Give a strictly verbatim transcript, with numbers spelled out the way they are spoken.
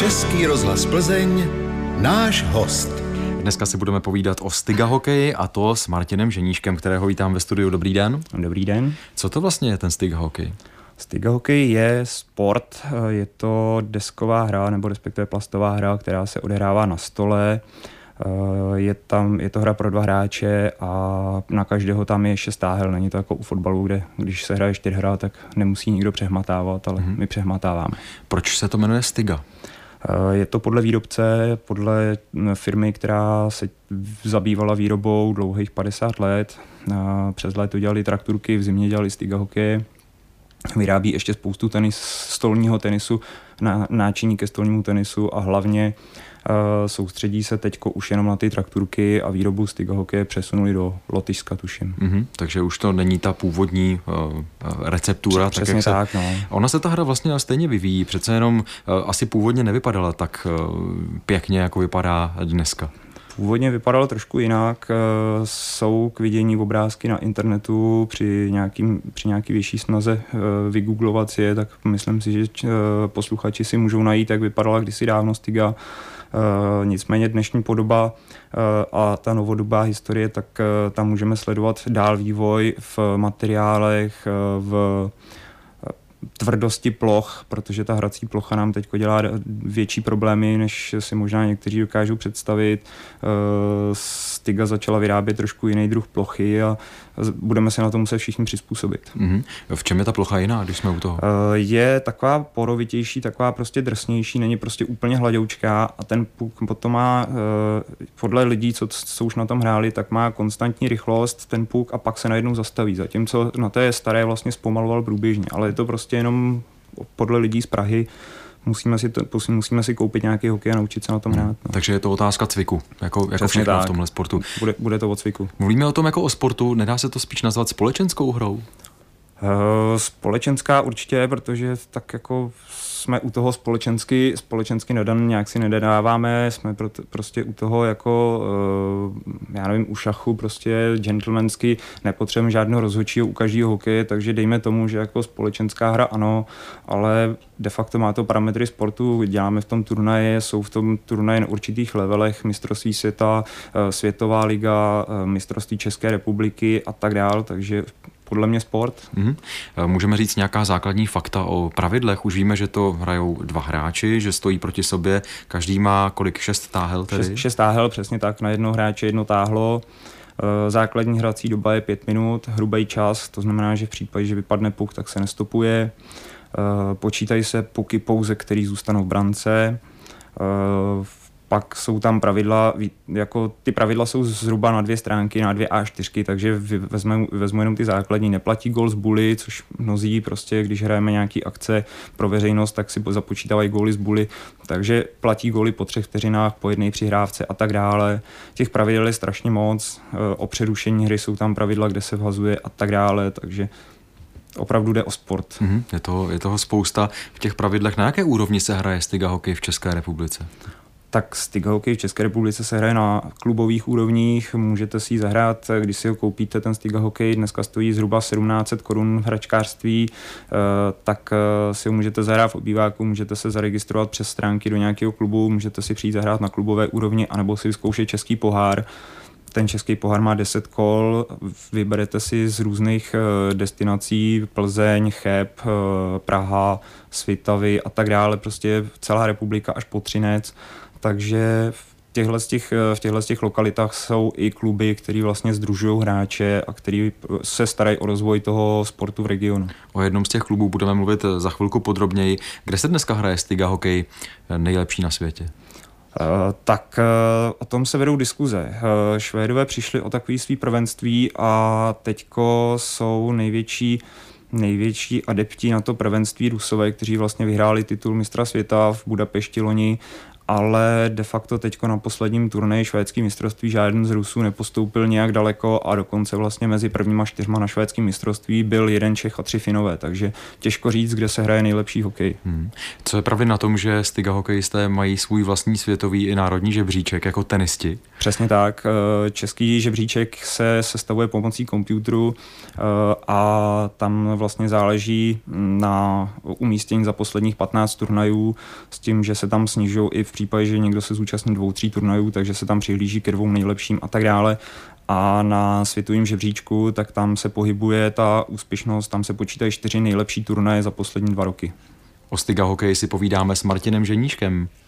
Český rozhlas Plzeň, náš host. Dneska si budeme povídat o styga hokeji, a to s Martinem Ženíškem, kterého vítám ve studiu. Dobrý den. Dobrý den. Co to vlastně je ten styga hokej? Styga hokej je sport, je to desková hra, nebo respektive plastová hra, která se odehrává na stole. Je, tam, je to hra pro dva hráče a na každého tam je šest táhel. Není to jako u fotbalu, kde když se hraje čtyřhra, tak nemusí nikdo přehmatávat, ale mm-hmm. my přehmatáváme. Proč se to jmenuje styga? Je to podle výrobce, podle firmy, která se zabývala výrobou dlouhých padesát let. Přes léto dělali traktorky, v zimě dělali styga hokeje. Vyrábí ještě spoustu tenis, stolního tenisu, náčiní ke stolnímu tenisu a hlavně uh, soustředí se teďko už jenom na ty traktorky a výrobu styga hokeje přesunuli do Lotyšska, tuším. Mm-hmm, takže už to není ta původní uh, receptura. Přesně tak, tak, se... no. Ona se ta hra vlastně stejně vyvíjí, přece jenom uh, asi původně nevypadala tak uh, pěkně, jako vypadá dneska. Původně vypadalo trošku jinak, jsou k vidění obrázky na internetu při, nějakým, při nějaký větší snaze vygooglovat si je, tak myslím si, že posluchači si můžou najít, jak vypadala kdysi dávno styga. Nicméně dnešní podoba a ta novodobá historie, tak tam můžeme sledovat dál vývoj v materiálech, v tvrdosti ploch, protože ta hrací plocha nám teď dělá větší problémy, než si možná někteří dokážou představit. Styga začala vyrábět trošku jiný druh plochy a budeme se na to muset všichni přizpůsobit. Mm-hmm. V čem je ta plocha jiná, když jsme u toho? Je taková porovitější, taková prostě drsnější, není prostě úplně hladoučká a ten puk potom má, podle lidí, co, co už na tom hráli, tak má konstantní rychlost ten puk a pak se najednou zastaví. Zatímco na té staré vlastně zpomaloval průběžně, ale je to prostě jenom podle lidí z Prahy. Musíme si, to, musíme si koupit nějaký hokej a naučit se na tom hrát. No. Takže je to otázka cviku, jako, jako všechno tak v tomhle sportu. Bude, bude to o cviku. Mluvíme o tom jako o sportu, nedá se to spíš nazvat společenskou hrou? Uh, společenská určitě, protože tak jako jsme u toho společensky, společensky nadan, nějak si nedáváme, jsme pro, prostě u toho jako, uh, já nevím, u šachu prostě gentlemansky nepotřebujeme žádného rozhodčího u každého hokeje, takže dejme tomu, že jako společenská hra ano, ale de facto má to parametry sportu, děláme v tom turnaje, jsou v tom turnaje na určitých levelech, mistrovství světa, uh, světová liga, uh, mistrovství České republiky a tak dál, takže podle mě sport. Mm-hmm. Můžeme říct nějaká základní fakta o pravidlech? Už víme, že to hrajou dva hráči, že stojí proti sobě, každý má kolik? Šest táhel tedy? Šest, šest táhel, přesně tak, na jedno hráče jedno táhlo. Základní hrací doba je pět minut, hrubý čas, to znamená, že v případě, že vypadne puk, tak se nestopuje. Počítají se puky pouze, který zůstanou v brance. Pak jsou tam pravidla, jako ty pravidla jsou zhruba na dvě stránky, na dvě á čtyři, takže vezmu, vezmu jenom ty základní. Neplatí gól z buly, což mnozí prostě, když hrajeme nějaký akce pro veřejnost, tak si započítávají góly z buly, takže platí góly po třech vteřinách, po jedné přihrávce a tak dále. Těch pravidel je strašně moc, o přerušení hry jsou tam pravidla, kde se vhazuje a tak dále, takže opravdu jde o sport. Mm-hmm. Je toho, je toho spousta v těch pravidlech. Na jaké úrovni se hraje styga hokej v České republice? Tak styga hokej v České republice se hraje na klubových úrovních, můžete si ji zahrát, když si ho koupíte, ten styga hokej dneska stojí zhruba sedmnáct set korun v hračkářství, tak si ho můžete zahrát v obýváku, můžete se zaregistrovat přes stránky do nějakého klubu, můžete si přijít zahrát na klubové úrovni, anebo si vyzkoušet český pohár. Ten český pohár má deset kol, vyberete si z různých destinací, Plzeň, Cheb, Praha, Svitavy a tak dále, prostě celá republika až po Třinec. Takže v těchto, těch, v těchto těch lokalitách jsou i kluby, které vlastně sdružují hráče a který se starají o rozvoj toho sportu v regionu. O jednom z těch klubů budeme mluvit za chvilku podrobněji. Kde se dneska hraje styga hokej nejlepší na světě? Uh, tak uh, o tom se vedou diskuze. Uh, Švédové přišli o takový svý prvenství a teďko jsou největší největší adepti na to prvenství Rusové, kteří vlastně vyhráli titul mistra světa v Budapešti loni, ale de facto teďko na posledním turnaji švédský mistrovství žádný z Rusů nepostoupil nějak daleko a dokonce vlastně mezi prvníma čtyřma na švédském mistrovství byl jeden Čech a tři Finové, takže těžko říct, kde se hraje nejlepší hokej. Hmm. Co je pravdy na tom, že styga hokejisté mají svůj vlastní světový i národní žebříček jako tenisti? Přesně tak. Český žebříček se sestavuje pomocí počítače a tam vlastně záleží na umístění za posledních patnáct turnajů s tím, že se tam snižují i v případě, že někdo se zúčastní dvou, tří turnajů, takže se tam přihlíží ke dvou nejlepším a tak dále. A na světovém žebříčku, tak tam se pohybuje ta úspěšnost, tam se počítají čtyři nejlepší turnaje za poslední dva roky. O Stiga hokej si povídáme s Martinem Ženíškem.